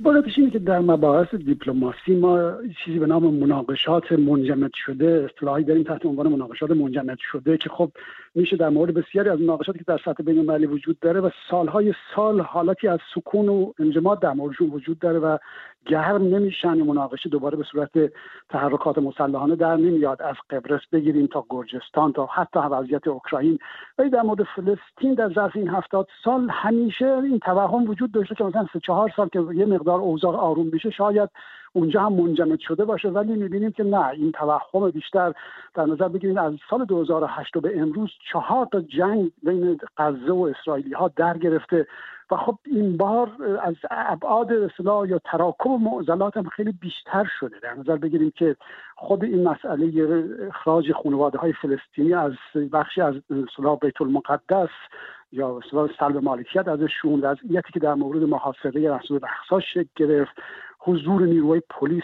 واقعیتش اینه که در مباحث دیپلماسی ما چیزی به نام مناقشات منجمد شده، اصطلاحی داریم تحت عنوان مناقشات منجمد شده که خب میشه در مورد بسیاری از مناقشاتی که در سطح بین‌المللی وجود داره و سالهای سال حالتی از سکون و انجماد در موردشون وجود داره و گرم نمیشن. مناقشه دوباره به صورت تحرکات مسلحانه در نمیاد، از قبرس بگیریم تا گرجستان تا حتی وضعیت اوکراین. ولی در مورد فلسطین در ظرف این 70 سال همیشه این توهم وجود داشته که مثلا 3-4 سال که یه مقدار اوضاع آروم میشه شاید اونجا هم منجمد شده باشه، ولی میبینیم که نه، این توهم بیشتر در نظر بگیرید از سال 2008 به امروز 4 تا جنگ بین غزه و اسرائیلی ها در گرفته و خب این بار از ابعاد اصطلاح یا تراکم معضلات هم خیلی بیشتر شده. در نظر بگیریم که خود این مسئله اخراج خانواده های فلسطینی از بخشی از اصطلاح بیت المقدس یا اصطلاح سلب مالکیت ازشون، وضعیتی که در مورد محاصره مسجد الاقصی شکل گرفت، حضور نیروهای پلیس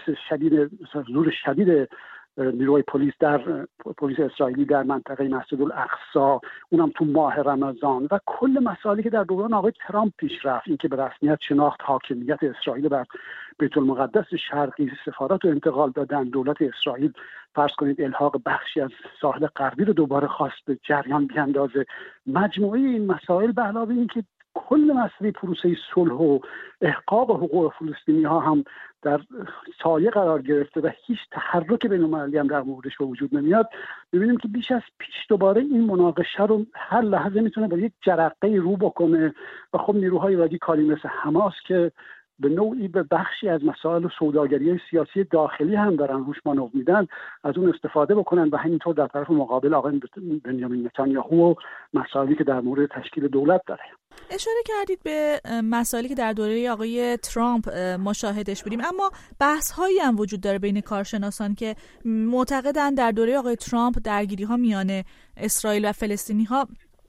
شدید نیروهای پلیس پلیس اسرائیلی در منطقه مسجد الاقصی، اونم تو ماه رمضان، و کل مسائلی که در دوران آقای ترامپ پیش رفت، این که به رسمیت شناخت حاکمیت اسرائیل بر بیت المقدس شرقی، سفارت رو انتقال دادن، دولت اسرائیل فرض کنید الحاق بخشی از ساحل غربی رو دوباره خواست به جریان بیاندازه. مجموعه این مسائل به علاوه این که کل مسئله پروسه صلح و احقاق حقوق فلسطینی ها هم در سایه قرار گرفته و هیچ تحرک بین‌المللی هم در موردش به وجود نمیاد، ببینیم که بیش از پیش دوباره این مناقشه رو هر لحظه میتونه با یک جرقه رو بکنه و خب نیروهای رادیکالی مثل حماس که به نوعی به بخشی از مسائل سوداگری سیاسی داخلی هم دارن روش مانور میدن از اون استفاده بکنن و همینطور در طرف مقابل آقای بنیامین نتانیاهو و مسائلی که در مورد تشکیل دولت داره. اشاره کردید به مسائلی که در دوره آقای ترامپ مشاهدش بودیم، اما بحث‌هایی هم وجود داره بین کارشناسان که معتقدند در دوره آقای ترامپ درگیری‌ها میان اسرائیل و فلسطینی‌ها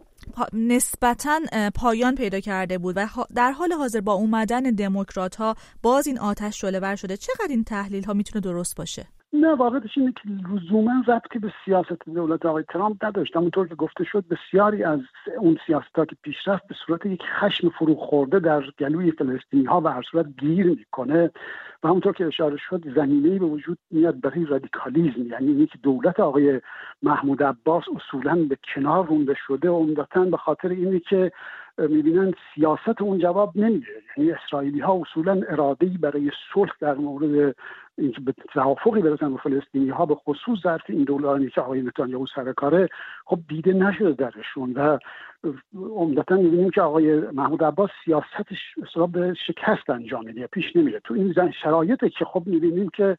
نسبتاً پایان پیدا کرده بود و در حال حاضر با اومدن دموکرات‌ها باز این آتش شعله‌ور شده. چقدر این تحلیل‌ها میتونه درست باشه؟ نه، واقعیتش اینه که لزوما ربطی به سیاست دولت آقای ترامپ نداشت. همونطور که گفته شد بسیاری از اون سیاست‌ها که پیش رفت به صورت یک خشم فرو خورده در گلوی فلسطینی‌ها و هر صورت گیر میکنه و همونطور که اشاره شد زمینه‌ای به وجود میاد برای رادیکالیسم، یعنی اینکه دولت آقای محمود عباس اصولاً به کنار رونده شده عمدتاً به خاطر اینی که میبینن سیاست اون جواب نمیده. یعنی اسرائیلی ها اصولا اراده‌ای برای صلح در مورد اینکه به توافقی برسن با فلسطینی ها به خصوص ظرف این دورانی که آقای نتانیاهو سر کاره خب دیده نشده درشون و عمدتاً میبینیم که آقای محمود عباس سیاستش اصلا به شکست انجام میده، پیش نمیره. تو این شرایطی که خب میبینیم که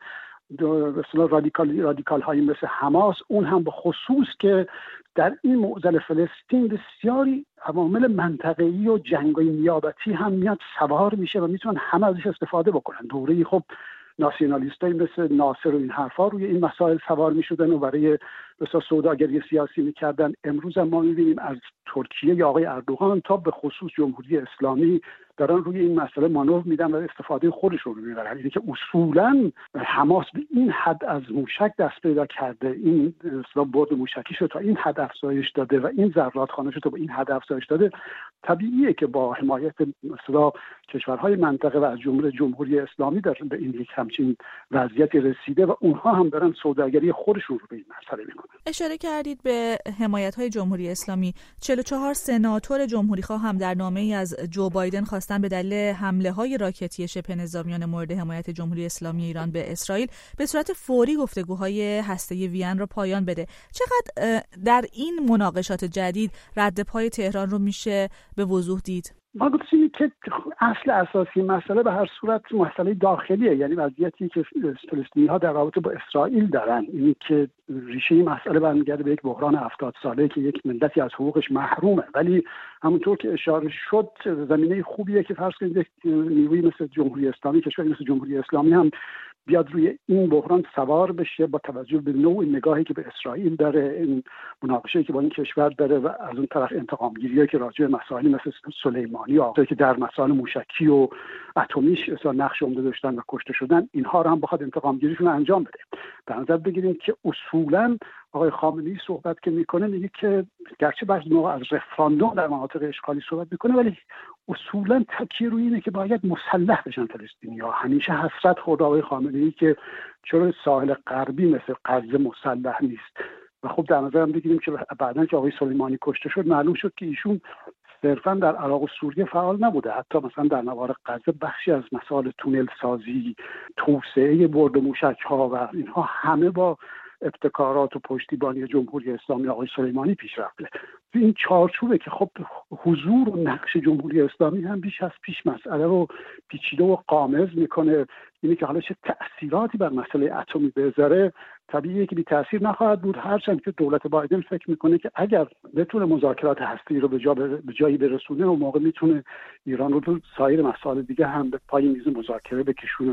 مثلا رادیکال هایی مثل حماس، اون هم به خصوص که در این معضل فلسطین بسیاری عوامل منطقه‌ای و جنگ‌های نیابتی هم میاد سوار میشه و میتونن همه ازش استفاده بکنن. دوره‌ای خب ناسیونالیستایی مثل ناصر و این حرفا روی این مسائل سوار میشدن و برای مثلا سوداگری سیاسی میکردن. امروز هم ما میبینیم از ترکیه یا آقای اردوغان تا به خصوص جمهوری اسلامی دارن روی این مسئله مانور میدن و استفاده خودشون رو میبرن. اینه که اصولاً حماس به این حد از موشک دست پیدا کرده، این اصلا برد موشکیش رو تا این حد افزایش داده و این ذراتخانه‌اش رو به این حد افزایش داده، طبیعیه که با حمایت مثلا کشورهای منطقه و از جمله جمهوری اسلامی در به این یک همچین وضعیتی رسیده و اونها هم دارن سوداگری خودشون رو به این مسئله میکنن. اشاره کردید به حمایت‌های جمهوری اسلامی. 44 سناتور جمهوری‌خواه هم در نامه‌ای از جو بایدن خواستن به دلیل حمله‌های راکتی شبه نظامیان مورد حمایت جمهوری اسلامی ایران به اسرائیل به صورت فوری گفتگوهای هسته‌ای وین را پایان بده. چقدر در این مناقشات جدید رد پای تهران رو میشه به وضوح دید؟ ما گفتیم که اصل اساسی مسئله به هر صورت مسئله داخلیه، یعنی وضعیتی که فلسطینی‌ها در رابطه با اسرائیل دارن، اینی که ریشه این مسئله برمیگرده به یک بحران 70 ساله که یک ملتی از حقوقش محرومه. ولی همونطور که اشاره شد زمینه خوبیه که فرض کنید نیروی مثل جمهوری اسلامی، کشوری مثل جمهوری اسلامی هم بیاد روی این بحران سوار بشه با توجه به نوع نگاهی که به اسرائیل داره، این مناقشه‌ای که با این کشور داره و از اون طرف انتقام‌گیری‌ای که راجع به مسائلی مثل سلیمانی و که در مسائل موشکی و اتمیش اصلا نقش عمده داشتن و کشته شدن، اینها رو هم بخواد انتقام‌گیریشون انجام بده. در نظر بگیریم که اصولا آقای خامنه‌ای صحبت که میکنه میگه که گرچه بعضی موقع از رفراندوم در مناطق اشغالی صحبت میکنه، ولی اصولا تکیه روی اینه که باید مسلح بشن فلسطینی‌ها. همیشه حسرت خورد آقای خامنه‌ای که چرا ساحل غربی مثل غزه مسلح نیست. و خب در نظر بگیریم که بعداً که آقای سلیمانی کشته شد معلوم شد که ایشون صرفاً در عراق و سوریه فعال نبوده، حتی مثلا در نوار غزه بخشی از مسائل تونل سازی، توسعه برد موشک‌ها و اینها همه با ابتکارات و پشتیبانی جمهوری اسلامی آقای سلیمانی پیش رفته. این چارچوبه که خب حضور و نقش جمهوری اسلامی هم بیش از پیش مسئله رو پیچیده و غامض میکنه. اینه که حالا چه تأثیراتی بر مسئله اتمی بذاره طبیعیه که بی تأثیر نخواهد بود، هرچند که دولت بایدن فکر میکنه که اگر بتونه مذاکرات هسته‌ای رو به جایی برسونه، اون موقع میتونه ایران رو تو سایر مسائل دیگه هم به پای میز مذاکره بکشونه